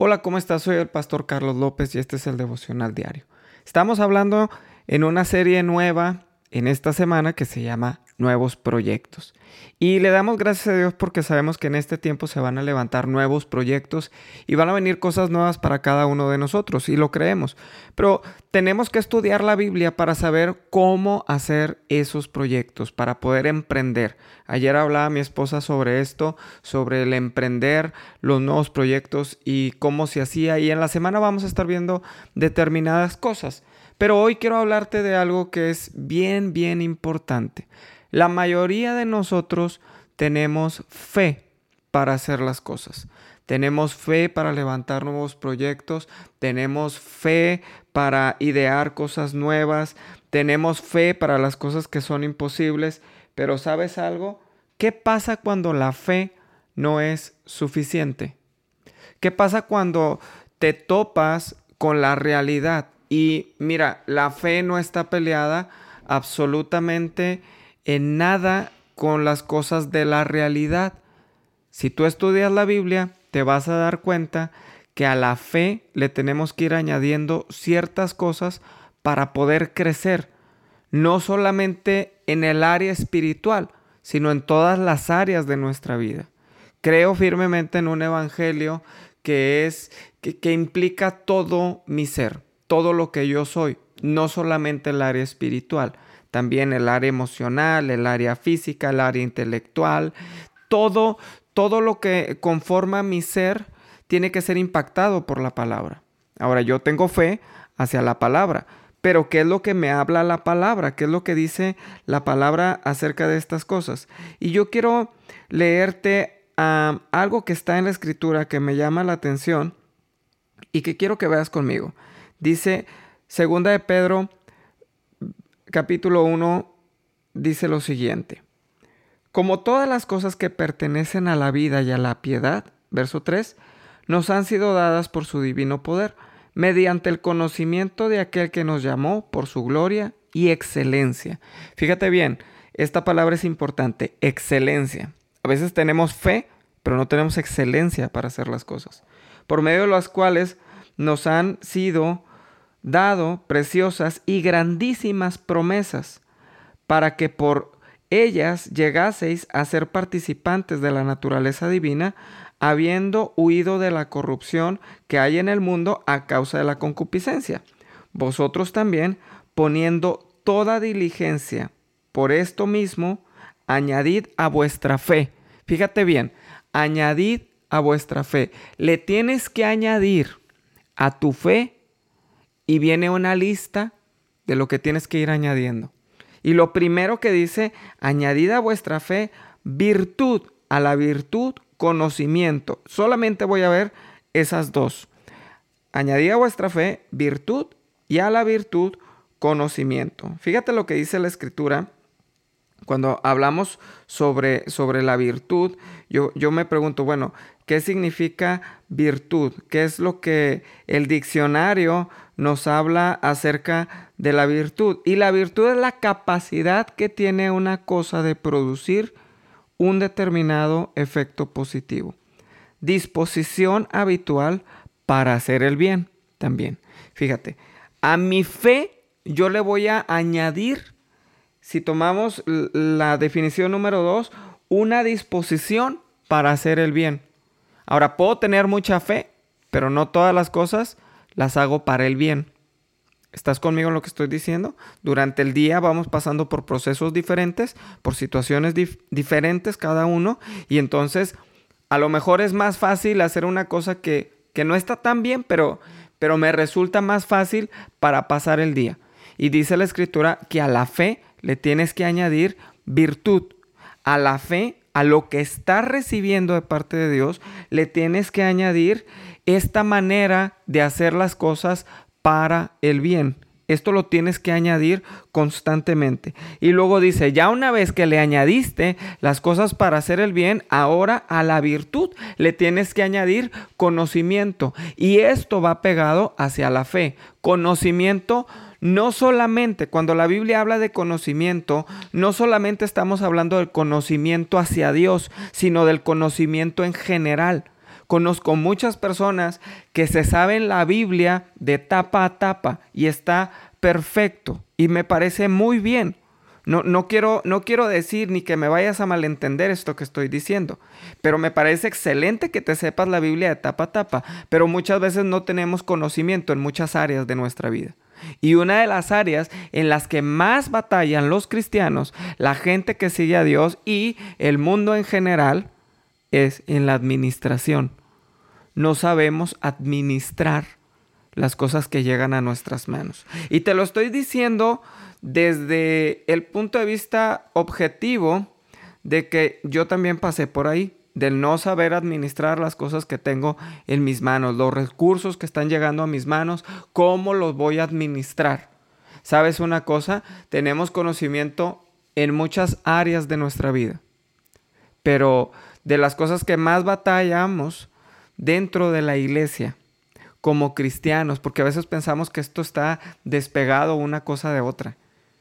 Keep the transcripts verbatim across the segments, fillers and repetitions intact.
Hola, ¿cómo estás? Soy el pastor Carlos López y este es el Devocional Diario. Estamos hablando en una serie nueva en esta semana que se llama Nuevos Proyectos. Y le damos gracias a Dios porque sabemos que en este tiempo se van a levantar nuevos proyectos y van a venir cosas nuevas para cada uno de nosotros, y lo creemos. Pero tenemos que estudiar la Biblia para saber cómo hacer esos proyectos, para poder emprender. Ayer hablaba mi esposa sobre esto, sobre el emprender, los nuevos proyectos y cómo se hacía. Y en la semana vamos a estar viendo determinadas cosas. Pero hoy quiero hablarte de algo que es bien, bien importante. La mayoría de nosotros tenemos fe para hacer las cosas. Tenemos fe para levantar nuevos proyectos. Tenemos fe para idear cosas nuevas. Tenemos fe para las cosas que son imposibles. Pero ¿sabes algo? ¿Qué pasa cuando la fe no es suficiente? ¿Qué pasa cuando te topas con la realidad? Y mira, la fe no está peleada absolutamente en nada con las cosas de la realidad. Si tú estudias la Biblia, te vas a dar cuenta que a la fe le tenemos que ir añadiendo ciertas cosas para poder crecer. No solamente en el área espiritual, sino en todas las áreas de nuestra vida. Creo firmemente en un evangelio que es que, que implica todo mi ser. Todo lo que yo soy, no solamente el área espiritual, también el área emocional, el área física, el área intelectual, todo, todo lo que conforma mi ser tiene que ser impactado por la palabra. Ahora, yo tengo fe hacia la palabra, pero ¿qué es lo que me habla la palabra? ¿Qué es lo que dice la palabra acerca de estas cosas? Y yo quiero leerte um, algo que está en la Escritura que me llama la atención y que quiero que veas conmigo. Dice, segunda de Pedro, capítulo uno, dice lo siguiente. Como todas las cosas que pertenecen a la vida y a la piedad, verso tres, nos han sido dadas por su divino poder, mediante el conocimiento de aquel que nos llamó por su gloria y excelencia. Fíjate bien, esta palabra es importante, excelencia. A veces tenemos fe, pero no tenemos excelencia para hacer las cosas. Por medio de las cuales nos han sido dado preciosas y grandísimas promesas, para que por ellas llegaseis a ser participantes de la naturaleza divina, habiendo huido de la corrupción que hay en el mundo a causa de la concupiscencia. Vosotros también, poniendo toda diligencia por esto mismo, añadid a vuestra fe. Fíjate bien, añadid a vuestra fe. Le tienes que añadir a tu fe. Y viene una lista de lo que tienes que ir añadiendo. Y lo primero que dice, añadid a vuestra fe virtud, a la virtud conocimiento. Solamente voy a ver esas dos. Añadid a vuestra fe virtud y a la virtud conocimiento. Fíjate lo que dice la Escritura. Cuando hablamos sobre, sobre la virtud, yo, yo me pregunto, bueno, ¿qué significa virtud? ¿Qué es lo que el diccionario nos habla acerca de la virtud? Y la virtud es la capacidad que tiene una cosa de producir un determinado efecto positivo. Disposición habitual para hacer el bien también. Fíjate, a mi fe yo le voy a añadir, si tomamos la definición número dos, una disposición para hacer el bien. Ahora, puedo tener mucha fe, pero no todas las cosas las hago para el bien. ¿Estás conmigo en lo que estoy diciendo? Durante el día vamos pasando por procesos diferentes, por situaciones dif- diferentes cada uno, y entonces a lo mejor es más fácil hacer una cosa que, que no está tan bien, pero, pero me resulta más fácil para pasar el día. Y dice la Escritura que a la fe le tienes que añadir virtud. A la fe, a lo que estás recibiendo de parte de Dios, le tienes que añadir esta manera de hacer las cosas para el bien. Esto lo tienes que añadir constantemente. Y luego dice, ya una vez que le añadiste las cosas para hacer el bien, ahora a la virtud le tienes que añadir conocimiento. Y esto va pegado hacia la fe. Conocimiento. No solamente, cuando la Biblia habla de conocimiento, no solamente estamos hablando del conocimiento hacia Dios, sino del conocimiento en general. Conozco muchas personas que se saben la Biblia de tapa a tapa y está perfecto y me parece muy bien. No, no quiero, no quiero decir ni que me vayas a malentender esto que estoy diciendo, pero me parece excelente que te sepas la Biblia de tapa a tapa, pero muchas veces no tenemos conocimiento en muchas áreas de nuestra vida. Y una de las áreas en las que más batallan los cristianos, la gente que sigue a Dios y el mundo en general, es en la administración. No sabemos administrar las cosas que llegan a nuestras manos. Y te lo estoy diciendo desde el punto de vista objetivo de que yo también pasé por ahí, del no saber administrar las cosas que tengo en mis manos, los recursos que están llegando a mis manos, cómo los voy a administrar. ¿Sabes una cosa? Tenemos conocimiento en muchas áreas de nuestra vida, pero de las cosas que más batallamos dentro de la iglesia, como cristianos, porque a veces pensamos que esto está despegado una cosa de otra.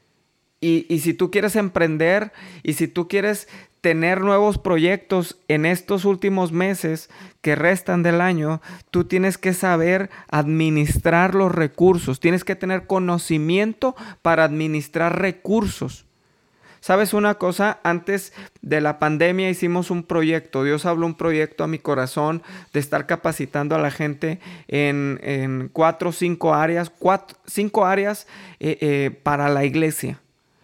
Y, y si tú quieres emprender y si tú quieres tener nuevos proyectos en estos últimos meses que restan del año, tú tienes que saber administrar los recursos, tienes que tener conocimiento para administrar recursos. ¿Sabes una cosa? Antes de la pandemia hicimos un proyecto. Dios habló un proyecto a mi corazón de estar capacitando a la gente en, en cuatro o cinco áreas, cuatro, cinco áreas eh, eh, para la iglesia.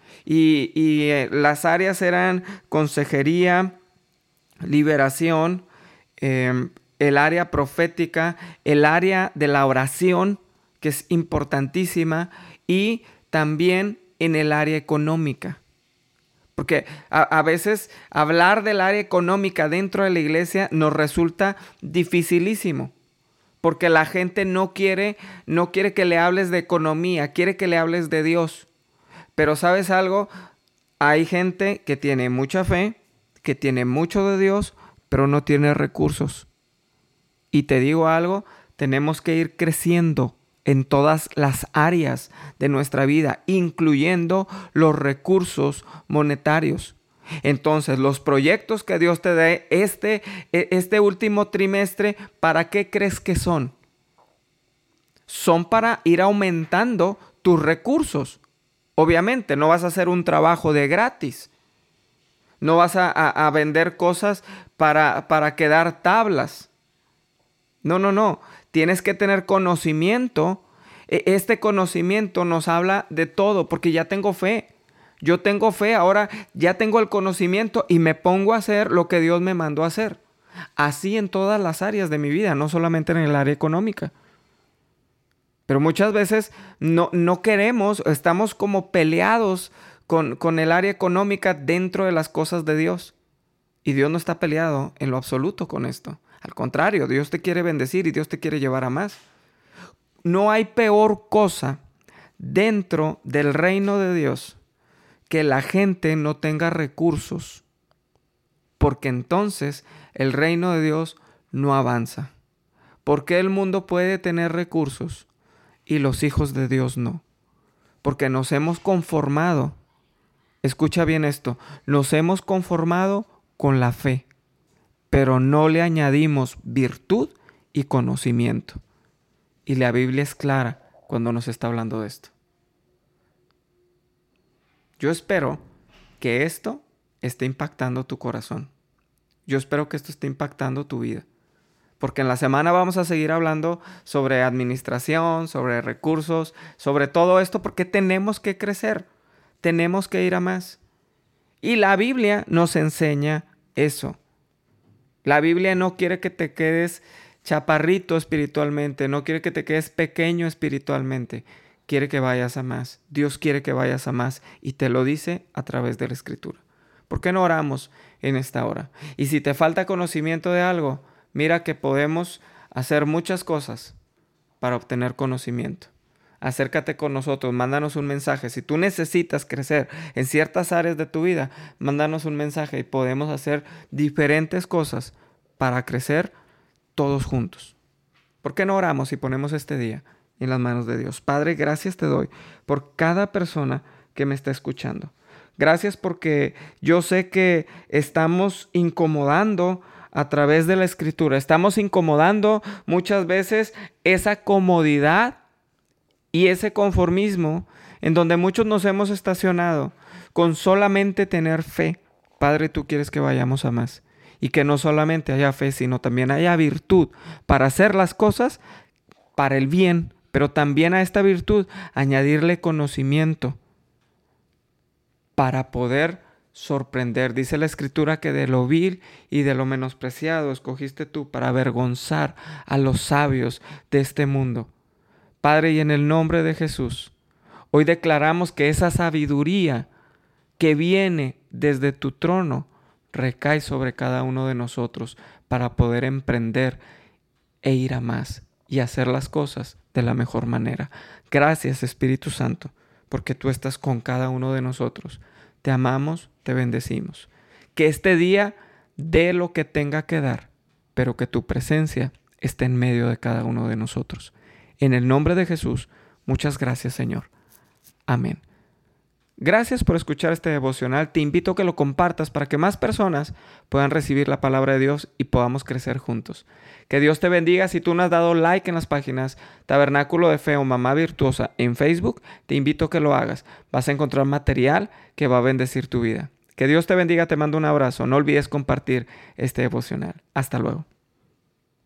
Y, y eh, las áreas eran consejería, liberación, eh, el área profética, el área de la oración, que es importantísima, y también en el área económica. Porque a, a veces hablar del área económica dentro de la iglesia nos resulta dificilísimo. Porque la gente no quiere, no quiere que le hables de economía, quiere que le hables de Dios. Pero ¿sabes algo? Hay gente que tiene mucha fe, que tiene mucho de Dios, pero no tiene recursos. Y te digo algo, tenemos que ir creciendo en todas las áreas de nuestra vida, incluyendo los recursos monetarios. Entonces, los proyectos que Dios te dé este, este último trimestre, ¿para qué crees que son? Son para ir aumentando tus recursos. Obviamente, no vas a hacer un trabajo de gratis. No vas a, a, a vender cosas para, para quedar tablas. No, no, no. Tienes que tener conocimiento. Este conocimiento nos habla de todo, porque ya tengo fe. Yo tengo fe, ahora ya tengo el conocimiento y me pongo a hacer lo que Dios me mandó a hacer. Así en todas las áreas de mi vida, no solamente en el área económica. Pero muchas veces no, no queremos, estamos como peleados con, con el área económica dentro de las cosas de Dios. Y Dios no está peleado en lo absoluto con esto. Al contrario, Dios te quiere bendecir y Dios te quiere llevar a más. No hay peor cosa dentro del reino de Dios que la gente no tenga recursos, porque entonces el reino de Dios no avanza. ¿Por qué el mundo puede tener recursos y los hijos de Dios no? Porque nos hemos conformado, escucha bien esto, nos hemos conformado con la fe, pero no le añadimos virtud y conocimiento. Y la Biblia es clara cuando nos está hablando de esto. Yo espero que esto esté impactando tu corazón. Yo espero que esto esté impactando tu vida. Porque en la semana vamos a seguir hablando sobre administración, sobre recursos, sobre todo esto, porque tenemos que crecer. Tenemos que ir a más. Y la Biblia nos enseña eso. La Biblia no quiere que te quedes chaparrito espiritualmente, no quiere que te quedes pequeño espiritualmente. Quiere que vayas a más. Dios quiere que vayas a más y te lo dice a través de la Escritura. ¿Por qué no oramos en esta hora? Y si te falta conocimiento de algo, mira que podemos hacer muchas cosas para obtener conocimiento. Acércate con nosotros, mándanos un mensaje. Si tú necesitas crecer en ciertas áreas de tu vida, mándanos un mensaje y podemos hacer diferentes cosas para crecer todos juntos. ¿Por qué no oramos y ponemos este día en las manos de Dios? Padre, gracias te doy por cada persona que me está escuchando. Gracias porque yo sé que estamos incomodando a través de la Escritura. Estamos incomodando muchas veces esa comodidad y ese conformismo en donde muchos nos hemos estacionado con solamente tener fe. Padre, tú quieres que vayamos a más y que no solamente haya fe, sino también haya virtud para hacer las cosas para el bien, pero también a esta virtud añadirle conocimiento para poder sorprender. Dice la Escritura que de lo vil y de lo menospreciado escogiste tú para avergonzar a los sabios de este mundo. Padre, y en el nombre de Jesús, hoy declaramos que esa sabiduría que viene desde tu trono recae sobre cada uno de nosotros para poder emprender e ir a más y hacer las cosas de la mejor manera. Gracias, Espíritu Santo, porque tú estás con cada uno de nosotros. Te amamos, te bendecimos. Que este día dé lo que tenga que dar, pero que tu presencia esté en medio de cada uno de nosotros. En el nombre de Jesús, muchas gracias, Señor. Amén. Gracias por escuchar este devocional. Te invito a que lo compartas para que más personas puedan recibir la palabra de Dios y podamos crecer juntos. Que Dios te bendiga. Si tú no has dado like en las páginas Tabernáculo de Fe o Mamá Virtuosa en Facebook, te invito a que lo hagas. Vas a encontrar material que va a bendecir tu vida. Que Dios te bendiga. Te mando un abrazo. No olvides compartir este devocional. Hasta luego.